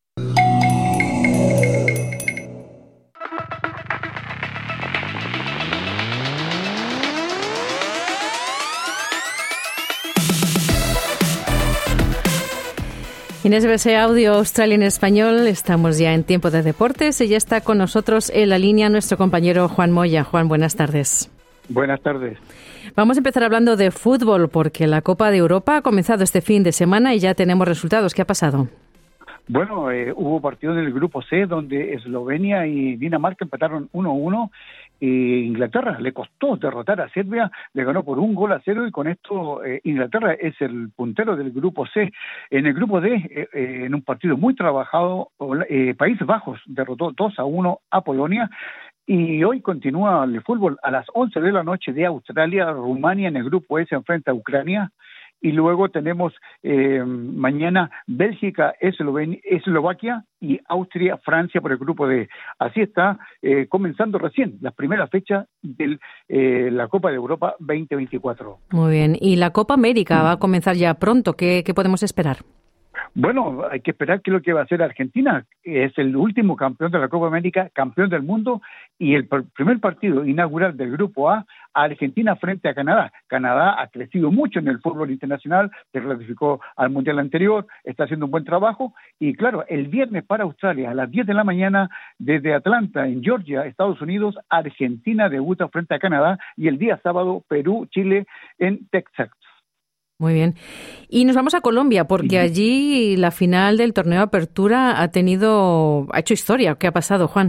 En SBS Audio Australia en Español estamos ya en tiempo de deportes y ya está con nosotros en la línea nuestro compañero Juan Moya. Juan, buenas tardes. Buenas tardes. Vamos a empezar hablando de fútbol porque la Copa de Europa ha comenzado este fin de semana y ya tenemos resultados. ¿Qué ha pasado? Bueno, hubo partido en el grupo C donde Eslovenia y Dinamarca empataron 1-1. Inglaterra le costó derrotar a Serbia, le ganó por 1-0 y con esto Inglaterra es el puntero del grupo C. En el grupo D, en un partido muy trabajado, Países Bajos derrotó 2-1 a Polonia. Y hoy continúa el fútbol a las 11 de la noche de Australia. Rumania en el grupo E se enfrenta a Ucrania. Y luego tenemos mañana Bélgica, Eslovaquia y Austria, Francia por el grupo D. Así está comenzando recién las primeras fechas de la Copa de Europa 2024. Muy bien. Y la Copa América va a comenzar ya pronto. ¿Qué podemos esperar? Bueno, hay que esperar qué es lo que va a hacer Argentina. Es el último campeón de la Copa América, campeón del mundo, y el primer partido inaugural del Grupo A, Argentina frente a Canadá. Canadá ha crecido mucho en el fútbol internacional, se clasificó al Mundial anterior, está haciendo un buen trabajo, y claro, el viernes para Australia, a las 10 de la mañana, desde Atlanta, en Georgia, Estados Unidos, Argentina debuta frente a Canadá, y el día sábado, Perú, Chile, en Texas. Muy bien. Y nos vamos a Colombia, porque allí la final del torneo de apertura ha hecho historia. ¿Qué ha pasado, Juan?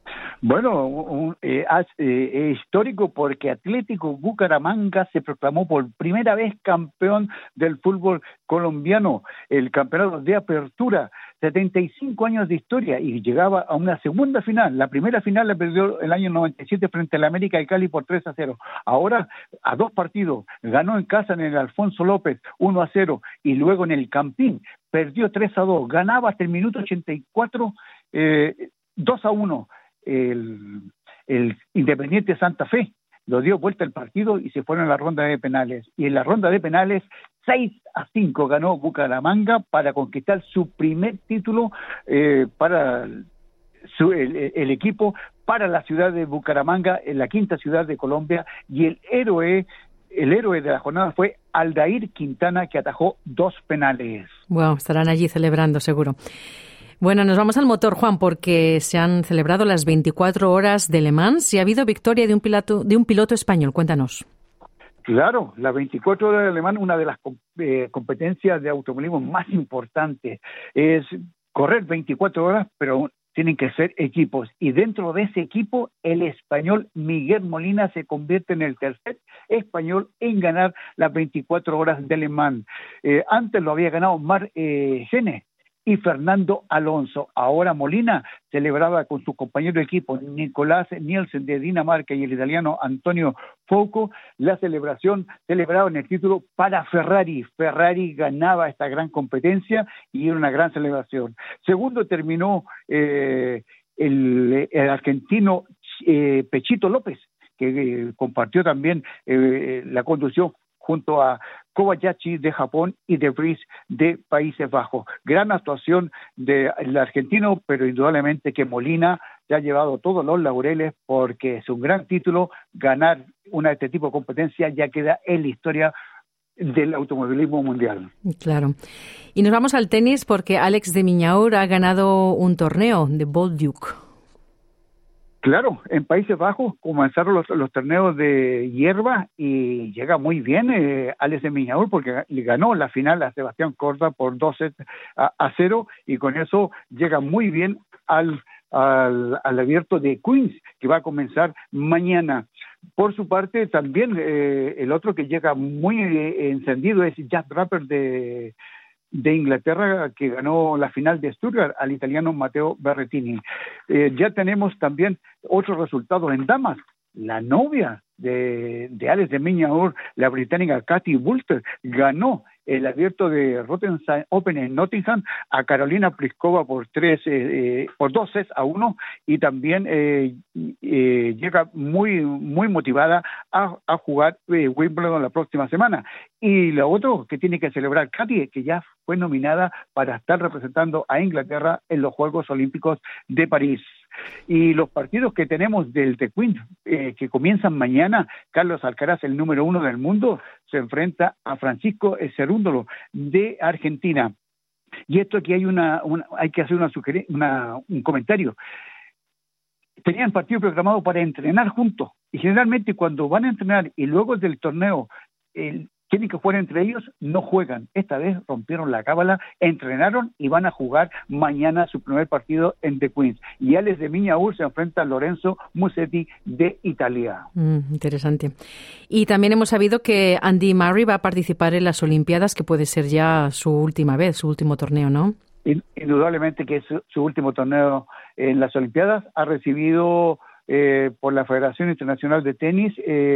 Bueno, histórico porque Atlético Bucaramanga se proclamó por primera vez campeón del fútbol colombiano, el campeonato de apertura, 75 años de historia y llegaba a una segunda final. La primera final la perdió el año 97 frente al América de Cali por 3-0. Ahora, a 2 partidos, ganó en casa en el Alfonso López 1-0 y luego en el Campín perdió 3-2. Ganaba hasta el minuto 84 2-1. El Independiente Santa Fe lo dio vuelta el partido y se fueron a la ronda de penales. Y en la ronda de penales, 6-5 ganó Bucaramanga para conquistar su primer título para el equipo, para la ciudad de Bucaramanga, en la quinta ciudad de Colombia. Y el héroe de la jornada fue Aldair Quintana, que atajó 2 penales. Wow, estarán allí celebrando seguro. Bueno, nos vamos al motor, Juan, porque se han celebrado las 24 horas de Le Mans y ha habido victoria de un piloto español. Cuéntanos. Claro, las 24 horas de Le Mans, una de las competencias de automovilismo más importantes. Es correr 24 horas, pero tienen que ser equipos. Y dentro de ese equipo, el español Miguel Molina se convierte en el tercer español en ganar las 24 horas de Le Mans. Antes lo había ganado Marc Gené. y Fernando Alonso. Ahora Molina celebraba con su compañero de equipo Nicolás Nielsen de Dinamarca y el italiano Antonio Foucault la celebraban el título para Ferrari. Ferrari ganaba esta gran competencia y era una gran celebración. Segundo terminó el argentino Pechito López, que compartió también la conducción junto a Kobayashi de Japón y De Vries de Países Bajos. Gran actuación del argentino, pero indudablemente que Molina ya ha llevado todos los laureles porque es un gran título. Ganar una de este tipo de competencia ya queda en la historia del automovilismo mundial. Claro. Y nos vamos al tenis porque Alex de Minaur ha ganado un torneo de Bolduc. Claro, en Países Bajos comenzaron los torneos de hierba y llega muy bien Alex de Minaur porque le ganó la final a Sebastián Corda por 2-0 y con eso llega muy bien al abierto de Queens que va a comenzar mañana. Por su parte también el otro que llega muy encendido es Jack Draper de Inglaterra, que ganó la final de Stuttgart al italiano Matteo Berrettini. Ya tenemos también otros resultados en damas. La novia de Alex de Minaur, la británica Katie Boulter, ganó el abierto de Rotterdam Open en Nottingham a Carolina Pliskova por 2-1 y también llega muy motivada a jugar Wimbledon la próxima semana. Y lo otro que tiene que celebrar Katy es que ya fue nominada para estar representando a Inglaterra en los Juegos Olímpicos de París. Y los partidos que tenemos del The Queen que comienzan mañana, Carlos Alcaraz, el número 1 del mundo, se enfrenta a Francisco Cerúndolo de Argentina. Y esto aquí hay que hacer un comentario. Tenían partido programado para entrenar juntos y generalmente cuando van a entrenar y luego del torneo tienen que jugar entre ellos, no juegan. Esta vez rompieron la cábala, entrenaron y van a jugar mañana su primer partido en The Queens. Y Alex de Minaur se enfrenta a Lorenzo Musetti de Italia. Interesante. Y también hemos sabido que Andy Murray va a participar en las Olimpiadas, que puede ser ya su última vez, su último torneo, ¿no? Indudablemente que es su último torneo en las Olimpiadas. Ha recibido por la Federación Internacional de Tenis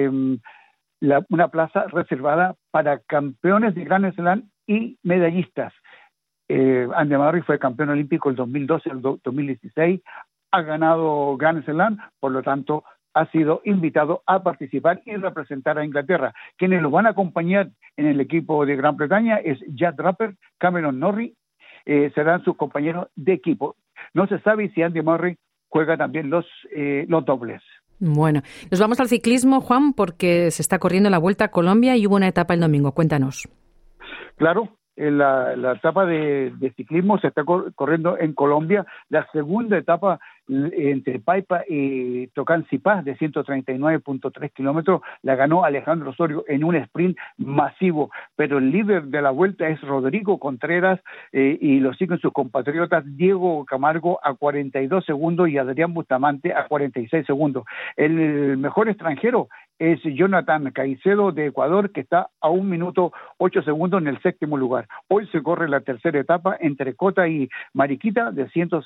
una plaza reservada para campeones de Grand Slam y medallistas. Andy Murray fue campeón olímpico el 2012 y el 2016, ha ganado Grand Slam, por lo tanto ha sido invitado a participar y representar a Inglaterra. Quienes lo van a acompañar en el equipo de Gran Bretaña es Jack Draper, Cameron Norrie, serán sus compañeros de equipo. No se sabe si Andy Murray juega también los dobles. Bueno, nos vamos al ciclismo, Juan, porque se está corriendo la Vuelta a Colombia y hubo una etapa el domingo. Cuéntanos. Claro, la etapa de ciclismo se está corriendo en Colombia. La segunda etapa entre Paipa y Tocancipá de 139.3 kilómetros la ganó Alejandro Osorio en un sprint masivo, pero el líder de la vuelta es Rodrigo Contreras y lo siguen sus compatriotas Diego Camargo a 42 segundos y Adrián Bustamante a 46 segundos. El mejor extranjero es Jonathan Caicedo de Ecuador, que está a 1 minuto 8 segundos en el 7º lugar. Hoy se corre la tercera etapa entre Cota y Mariquita de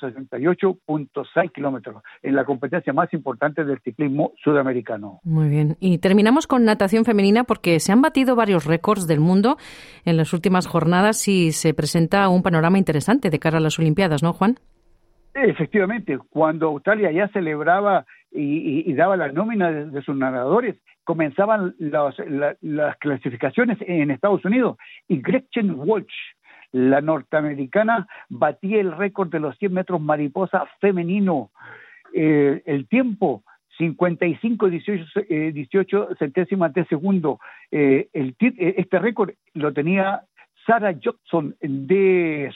168.6 kilómetros, en la competencia más importante del ciclismo sudamericano. Muy bien. Y terminamos con natación femenina porque se han batido varios récords del mundo en las últimas jornadas y se presenta un panorama interesante de cara a las Olimpiadas, ¿no, Juan? Efectivamente, cuando Australia ya celebraba y daba la nómina de sus nadadores, comenzaban las clasificaciones en Estados Unidos y Gretchen Walsh, la norteamericana, batía el récord de los 100 metros mariposa femenino. El tiempo, 55.18 centésimas de segundo. Este récord lo tenía Sarah Johnson de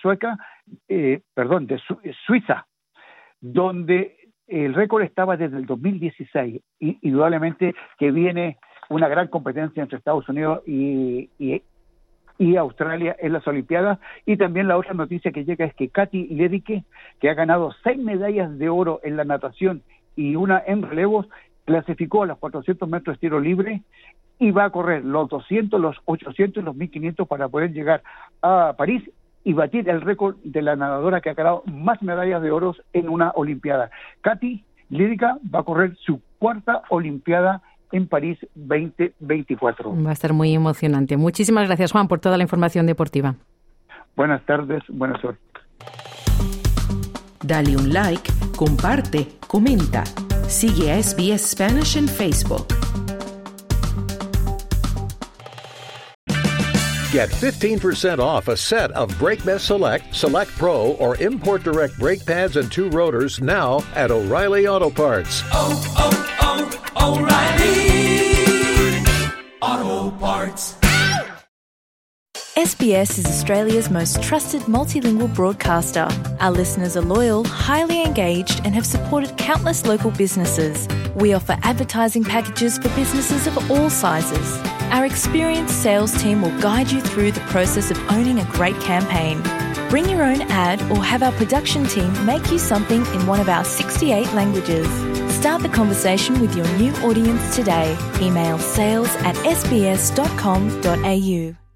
Suiza, donde el récord estaba desde el 2016. Y indudablemente que viene una gran competencia entre Estados Unidos y Australia en las Olimpiadas. Y también la otra noticia que llega es que Katy Ledecky, que ha ganado 6 medallas de oro en la natación y una en relevos, clasificó a los 400 metros de tiro libre y va a correr los 200, los 800 y los 1500 para poder llegar a París y batir el récord de la nadadora que ha ganado más medallas de oro en una Olimpiada. Katy Lírica va a correr su cuarta Olimpiada en París 2024. Va a estar muy emocionante. Muchísimas gracias, Juan, por toda la información deportiva. Buenas tardes, buena suerte. Dale un like, comparte, comenta. Sigue a SBS Spanish en Facebook. Get 15% off a set of BrakeMess Select, Select Pro, or Import Direct brake pads and 2 rotors now at O'Reilly Auto Parts. O'Reilly Auto Parts. SBS is Australia's most trusted multilingual broadcaster. Our listeners are loyal, highly engaged, and have supported countless local businesses. We offer advertising packages for businesses of all sizes. Our experienced sales team will guide you through the process of owning a great campaign. Bring your own ad or have our production team make you something in one of our 68 languages. Start the conversation with your new audience today. Email sales@sbs.com.au.